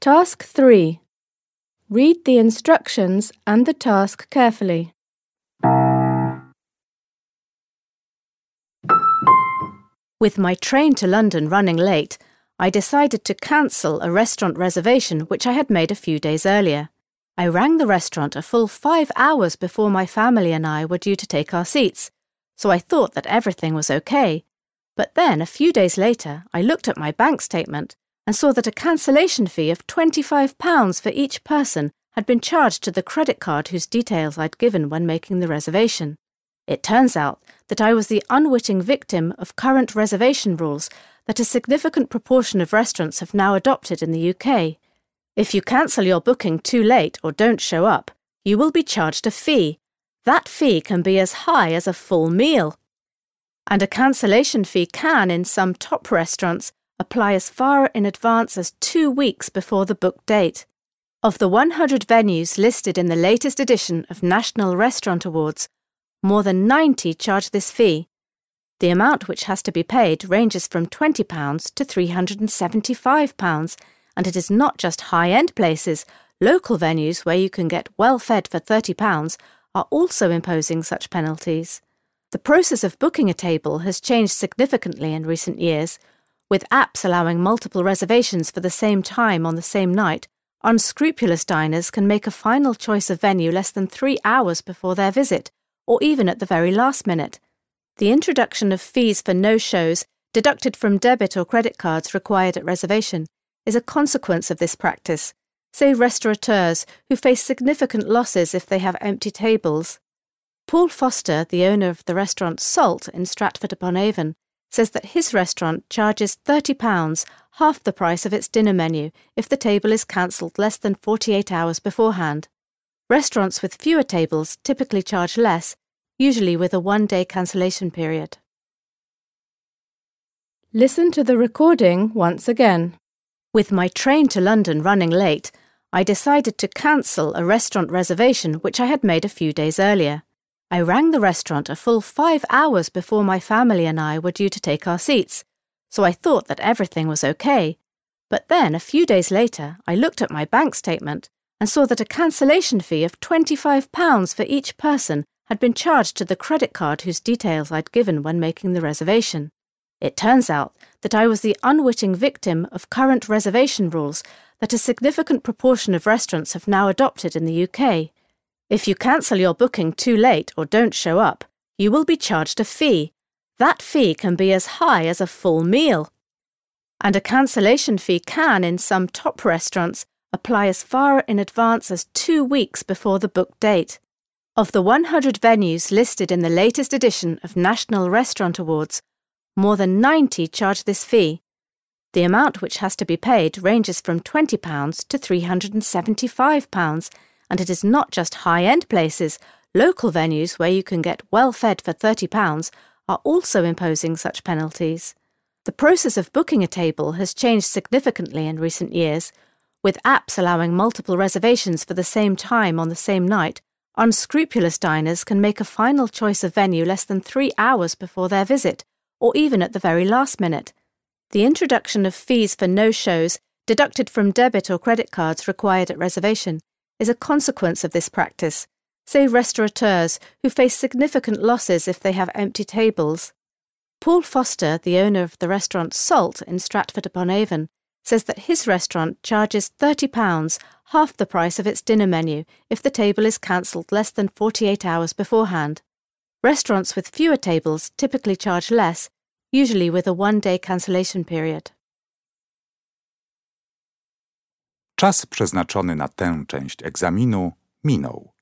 Task 3. Read the instructions and the task carefully. With my train to London running late, I decided to cancel a restaurant reservation which I had made a few days earlier. I rang the restaurant a full 5 hours before my family and I were due to take our seats, so I thought that everything was okay. But then, a few days later, I looked at my bank statement and saw that a cancellation fee of £25 for each person had been charged to the credit card whose details I'd given when making the reservation. It turns out that I was the unwitting victim of current reservation rules that a significant proportion of restaurants have now adopted in the UK. If you cancel your booking too late or don't show up, you will be charged a fee. That fee can be as high as a full meal. And a cancellation fee can, in some top restaurants, apply as far in advance as 2 weeks before the booked date. Of the 100 venues listed in the latest edition of National Restaurant Awards, more than 90 charge this fee. The amount which has to be paid ranges from £20 to £375, and it is not just high-end places. Local venues where you can get well fed for £30 are also imposing such penalties. The process of booking a table has changed significantly in recent years. With apps allowing multiple reservations for the same time on the same night, unscrupulous diners can make a final choice of venue less than 3 hours before their visit, or even at the very last minute. The introduction of fees for no-shows, deducted from debit or credit cards required at reservation, is a consequence of this practice, say restaurateurs who face significant losses if they have empty tables. Paul Foster, the owner of the restaurant Salt in Stratford-upon-Avon, says that his restaurant charges £30, half the price of its dinner menu, if the table is cancelled less than 48 hours beforehand. Restaurants with fewer tables typically charge less, usually with a 1-day cancellation period. Listen to the recording once again. With my train to London running late, I decided to cancel a restaurant reservation which I had made a few days earlier. I rang the restaurant a full 5 hours before my family and I were due to take our seats, so I thought that everything was okay. But then, a few days later, I looked at my bank statement and saw that a cancellation fee of £25 for each person had been charged to the credit card whose details I'd given when making the reservation. It turns out that I was the unwitting victim of current reservation rules that a significant proportion of restaurants have now adopted in the UK. If you cancel your booking too late or don't show up, you will be charged a fee. That fee can be as high as a full meal. And a cancellation fee can, in some top restaurants, apply as far in advance as 2 weeks before the booked date. Of the 100 venues listed in the latest edition of National Restaurant Awards, more than 90 charge this fee. The amount which has to be paid ranges from £20 to £375, and it is not just high-end places. Local venues where you can get well fed for £30 are also imposing such penalties. The process of booking a table has changed significantly in recent years. With apps allowing multiple reservations for the same time on the same night, unscrupulous diners can make a final choice of venue less than 3 hours before their visit, or even at the very last minute. The introduction of fees for no-shows, deducted from debit or credit cards required at reservation, is a consequence of this practice, say restaurateurs who face significant losses if they have empty tables. Paul Foster, the owner of the restaurant Salt in Stratford-upon-Avon, says that his restaurant charges £30, half the price of its dinner menu, if the table is cancelled less than 48 hours beforehand. Restaurants with fewer tables typically charge less, usually with a 1-day cancellation period. Czas przeznaczony na tę część egzaminu minął.